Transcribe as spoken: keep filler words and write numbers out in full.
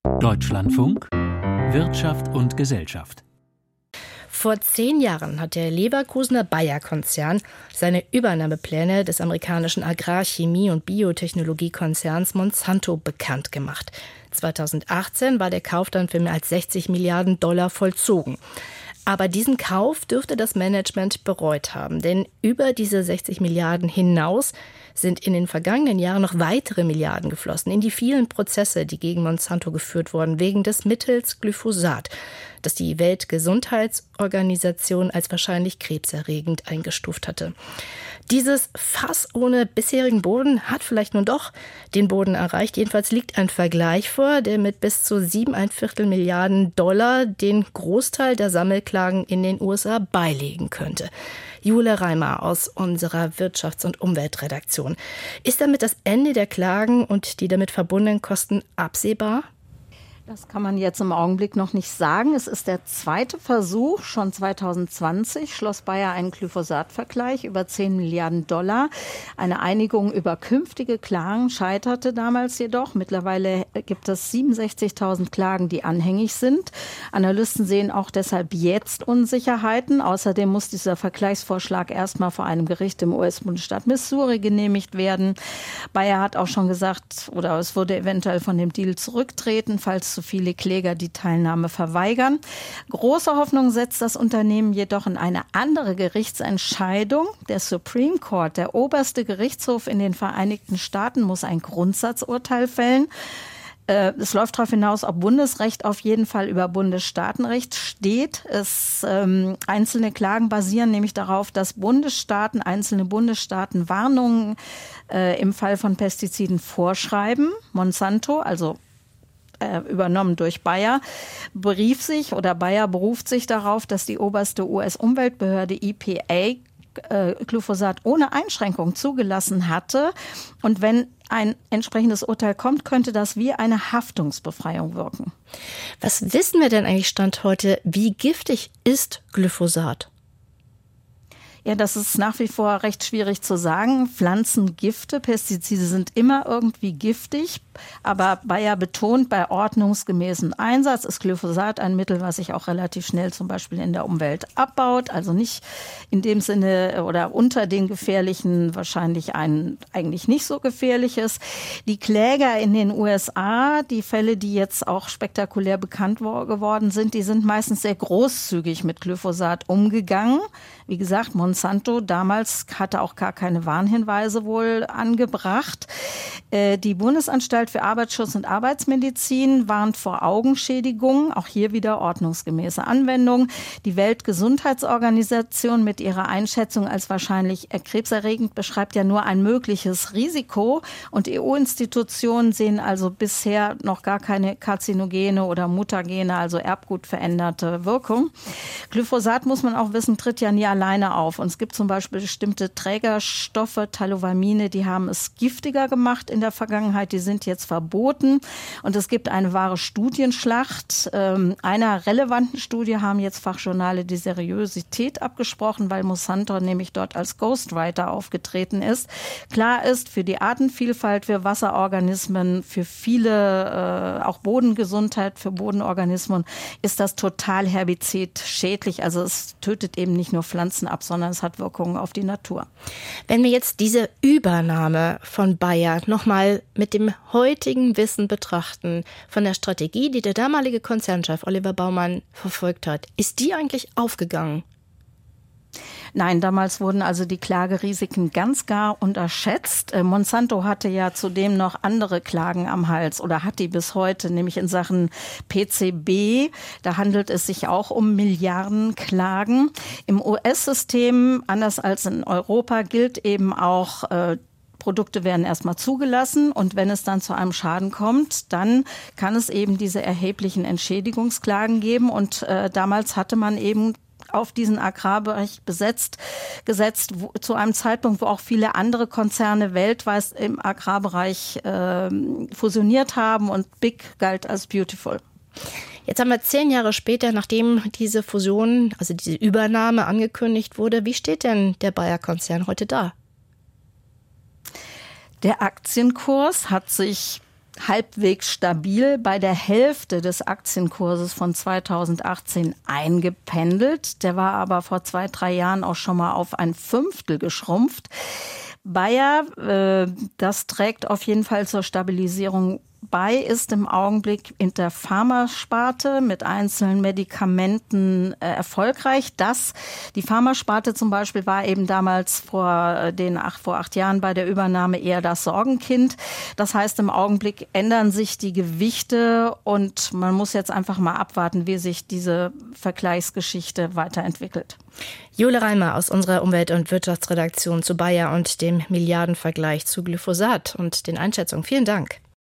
Deutschlandfunk Wirtschaft und Gesellschaft. Vor zehn Jahren hat der Leverkusener Bayer-Konzern seine Übernahmepläne des amerikanischen Agrar-, Chemie- und Biotechnologiekonzerns Monsanto bekannt gemacht. zweitausendachtzehn war der Kauf dann für mehr als sechzig Milliarden Dollar vollzogen. Aber diesen Kauf dürfte das Management bereut haben, denn über diese sechzig Milliarden hinaus sind in den vergangenen Jahren noch weitere Milliarden geflossen in die vielen Prozesse, die gegen Monsanto geführt wurden, wegen des Mittels Glyphosat, das die Weltgesundheitsorganisation als wahrscheinlich krebserregend eingestuft hatte. Dieses Fass ohne bisherigen Boden hat vielleicht nun doch den Boden erreicht. Jedenfalls liegt ein Vergleich vor, der mit bis zu siebeneinviertel Milliarden Dollar den Großteil der Sammelklagen in den U S A beilegen könnte. Jule Reimer aus unserer Wirtschafts- und Umweltredaktion. Ist damit das Ende der Klagen und die damit verbundenen Kosten absehbar? Das kann man jetzt im Augenblick noch nicht sagen. Es ist der zweite Versuch. Schon zweitausendzwanzig schloss Bayer einen Glyphosat-Vergleich über zehn Milliarden Dollar. Eine Einigung über künftige Klagen scheiterte damals jedoch. Mittlerweile gibt es siebenundsechzigtausend Klagen, die anhängig sind. Analysten sehen auch deshalb jetzt Unsicherheiten. Außerdem muss dieser Vergleichsvorschlag erstmal vor einem Gericht im U S-Bundesstaat Missouri genehmigt werden. Bayer hat auch schon gesagt, oder es würde eventuell von dem Deal zurücktreten, falls zu viele Kläger die Teilnahme verweigern. Große Hoffnung setzt das Unternehmen jedoch in eine andere Gerichtsentscheidung. Der Supreme Court, der oberste Gerichtshof in den Vereinigten Staaten, muss ein Grundsatzurteil fällen. Es läuft darauf hinaus, ob Bundesrecht auf jeden Fall über Bundesstaatenrecht steht. Es, ähm, einzelne Klagen basieren nämlich darauf, dass Bundesstaaten, einzelne Bundesstaaten Warnungen äh, im Fall von Pestiziden vorschreiben. Monsanto, also übernommen durch Bayer, berief sich oder Bayer beruft sich darauf, dass die oberste U S-Umweltbehörde E P A äh, Glyphosat ohne Einschränkung zugelassen hatte. Und wenn ein entsprechendes Urteil kommt, könnte das wie eine Haftungsbefreiung wirken. Was wissen wir denn eigentlich Stand heute? Wie giftig ist Glyphosat? Ja, das ist nach wie vor recht schwierig zu sagen. Pflanzengifte, Pestizide sind immer irgendwie giftig. Aber Bayer betont, bei ordnungsgemäßem Einsatz ist Glyphosat ein Mittel, was sich auch relativ schnell zum Beispiel in der Umwelt abbaut. Also nicht in dem Sinne oder unter den gefährlichen wahrscheinlich ein eigentlich nicht so gefährliches. Die Kläger in den U S A, die Fälle, die jetzt auch spektakulär bekannt geworden sind, die sind meistens sehr großzügig mit Glyphosat umgegangen. Wie gesagt, Monsanto damals hatte auch gar keine Warnhinweise wohl angebracht. Die Bundesanstalt für Arbeitsschutz und Arbeitsmedizin warnt vor Augenschädigungen, auch hier wieder ordnungsgemäße Anwendung. Die Weltgesundheitsorganisation mit ihrer Einschätzung als wahrscheinlich krebserregend beschreibt ja nur ein mögliches Risiko. Und E U-Institutionen sehen also bisher noch gar keine karzinogene oder mutagene, also erbgutveränderte Wirkung. Glyphosat, muss man auch wissen, tritt ja nie alleine auf. Und es gibt zum Beispiel bestimmte Trägerstoffe, Tallowamine, die haben es giftiger gemacht in der Vergangenheit. Die sind jetzt verboten. Und es gibt eine wahre Studienschlacht. Ähm, einer relevanten Studie haben jetzt Fachjournale die Seriosität abgesprochen, weil Monsanto nämlich dort als Ghostwriter aufgetreten ist. Klar ist, für die Artenvielfalt, für Wasserorganismen, für viele, äh, auch Bodengesundheit, für Bodenorganismen ist das total herbizidschädlich. Also es tötet eben nicht nur Pflanzen ab, sondern es hat Wirkungen auf die Natur. Wenn wir jetzt diese Übernahme von Bayer nochmal mit dem heutigen Wissen betrachten, von der Strategie, die der damalige Konzernchef Oliver Baumann verfolgt hat, ist die eigentlich aufgegangen? Nein, damals wurden also die Klagerisiken ganz gar unterschätzt. Äh, Monsanto hatte ja zudem noch andere Klagen am Hals oder hat die bis heute, nämlich in Sachen P C B. Da handelt es sich auch um Milliardenklagen. Im U S-System, anders als in Europa, gilt eben auch, äh, Produkte werden erstmal zugelassen und wenn es dann zu einem Schaden kommt, dann kann es eben diese erheblichen Entschädigungsklagen geben. Und äh, damals hatte man eben auf diesen Agrarbereich besetzt, gesetzt, wo, zu einem Zeitpunkt, wo auch viele andere Konzerne weltweit im Agrarbereich äh, fusioniert haben und Big galt als beautiful. Jetzt haben wir zehn Jahre später, nachdem diese Fusion, also diese Übernahme angekündigt wurde, wie steht denn der Bayer-Konzern heute da? Der Aktienkurs hat sich halbwegs stabil bei der Hälfte des Aktienkurses von zweitausendachtzehn eingependelt. Der war aber vor zwei, drei Jahren auch schon mal auf ein Fünftel geschrumpft. Bayer, äh, das trägt auf jeden Fall zur Stabilisierung bei, ist im Augenblick in der Pharmasparte mit einzelnen Medikamenten äh, erfolgreich. Das, die Pharmasparte zum Beispiel war eben damals vor den acht, vor acht Jahren bei der Übernahme eher das Sorgenkind. Das heißt, im Augenblick ändern sich die Gewichte und man muss jetzt einfach mal abwarten, wie sich diese Vergleichsgeschichte weiterentwickelt. Jule Reimer aus unserer Umwelt- und Wirtschaftsredaktion zu Bayer und dem Milliardenvergleich zu Glyphosat und den Einschätzungen. Vielen Dank.